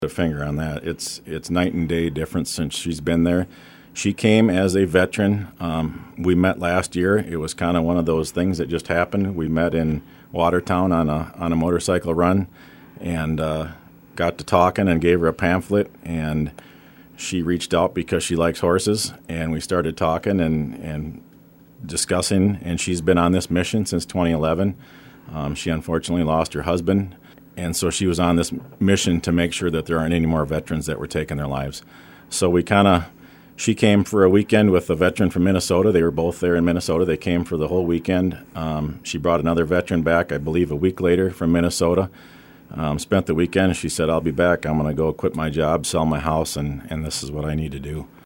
A finger on that. It's night and day difference since she's been there. She came as a veteran. We met last year. It was kind of one of those things that just happened. We met in Watertown on a motorcycle run, and got to talking and gave her a pamphlet. And she reached out because she likes horses, and we started talking and discussing. And she's been on this mission since 2011. She unfortunately lost her husband. And so she was on this mission to make sure that there aren't any more veterans that were taking their lives. So she came for a weekend with a veteran from Minnesota. They were both there in Minnesota. They came for the whole weekend. She brought another veteran back, I believe, a week later from Minnesota. Spent the weekend. She said, I'll be back. I'm going to go quit my job, sell my house, and this is what I need to do.